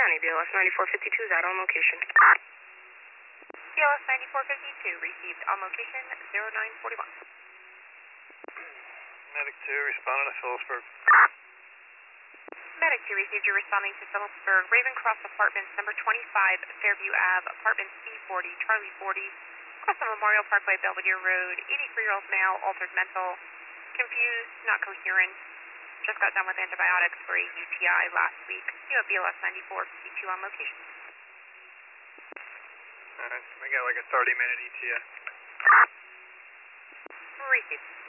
County, BLS 9452 is out on location. BLS 9452 received on location 0941. Medic 2 responding to Phillipsburg. Medic 2 received, you're responding to Phillipsburg, Ravencross Apartments, number 25, Fairview Ave, apartment C40, Charlie 40, across the Memorial Parkway, Belvedere Road, 83-year-old male, altered mental, confused, not coherent, just got done with antibiotics for a UTI last week. You have BLS 9452 on location. We got like a 30-minute ETA. Received.